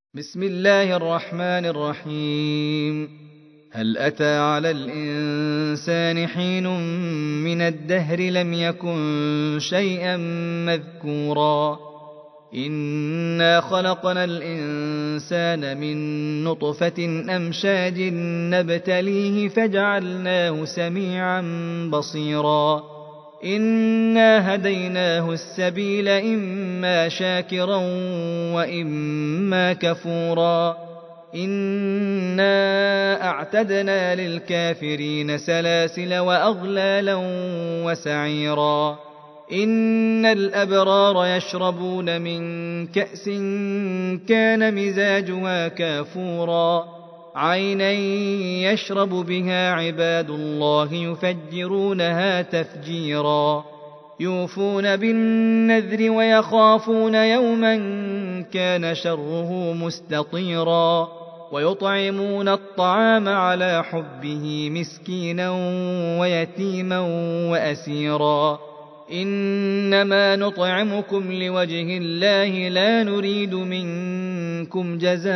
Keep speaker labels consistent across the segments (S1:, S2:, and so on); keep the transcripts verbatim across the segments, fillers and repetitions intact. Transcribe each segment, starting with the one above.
S1: بسم الله الرحمن الرحيم. هل أتى على الإنسان حين من الدهر لم يكن شيئا مذكورا إنا خلقنا الإنسان من نطفة أمشاج نبتليه فجعلناه سميعا بصيرا إنا هديناه السبيل إما شاكرا وإما كفورا إنا أعتدنا للكافرين سلاسل وأغلالا وسعيرا إن الأبرار يشربون من كأس كان مزاجها كافورا عينا يشرب بها عباد الله يفجرونها تفجيرا يوفون بالنذر ويخافون يوما كان شره مستطيرا ويطعمون الطعام على حبه مسكينا ويتيما وأسيرا إنما نطعمكم لوجه الله لا نريد منكم جزاء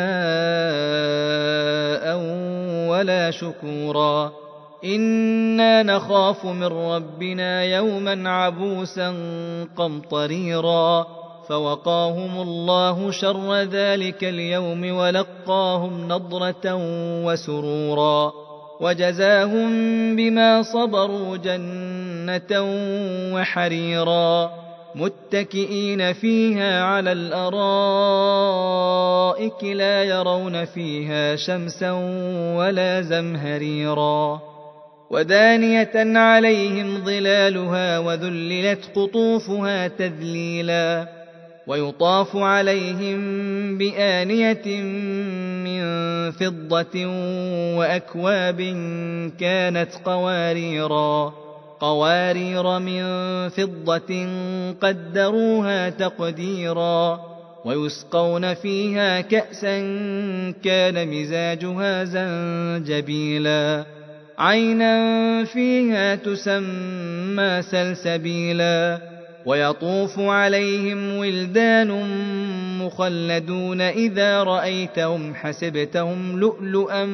S1: ولا شكورا إنا نخاف من ربنا يوما عبوسا قمطريرا فوقاهم الله شر ذلك اليوم ولقاهم نضرة وسرورا وجزاهم بما صبروا جنة وحريرا متكئين فيها على الأرائك لا يرون فيها شمسا ولا زمهريرا ودانية عليهم ظلالها وذللت قطوفها تذليلا ويطاف عليهم بآنية من فضة وأكواب كانت قواريرا قوارير من فضة قدروها تقديرا ويسقون فيها كأسا كان مزاجها زنجبيلا عينا فيها تسمى سلسبيلا ويطوف عليهم ولدان مخلدون إذا رأيتهم حسبتهم لؤلؤا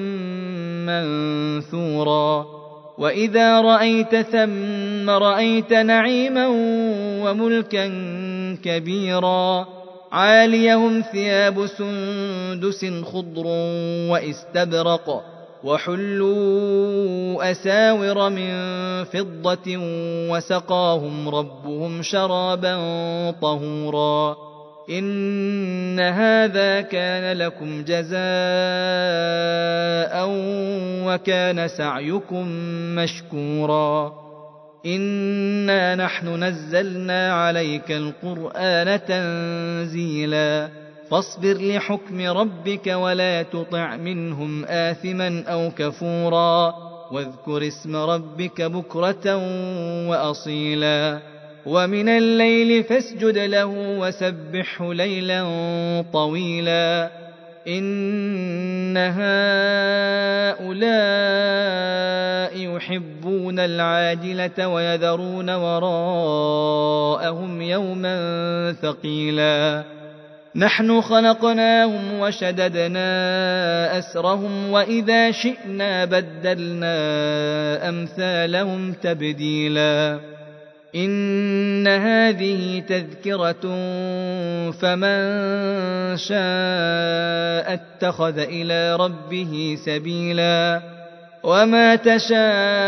S1: منثورا وإذا رأيت ثم رأيت نعيما وملكا كبيرا عاليهم ثياب سندس خضر واستبرق وحلوا أساور من فضة وسقاهم ربهم شرابا طهورا إن هذا كان لكم جزاء وكان سعيكم مشكورا إنا نحن نزلنا عليك القرآن تنزيلا فاصبر لحكم ربك ولا تطع منهم آثما أو كفورا واذكر اسم ربك بكرة وأصيلا ومن الليل فاسجد له وسبحه ليلا طويلا إن هؤلاء يحبون العاجلة ويذرون وراءهم يوما ثقيلا نحن خلقناهم وشددنا أسرهم وإذا شئنا بدلنا أمثالهم تبديلا إن هذه تذكرة فمن شاء اتخذ إلى ربه سبيلا وما تشاءون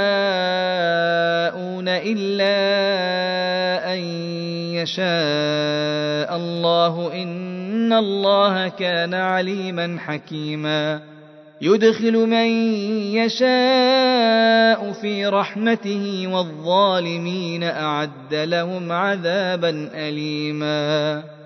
S1: إلا أن يشاء الله إن الله كان عليما حكيما يدخل من يشاء في رحمته والظالمين أعد لهم عذابا أليما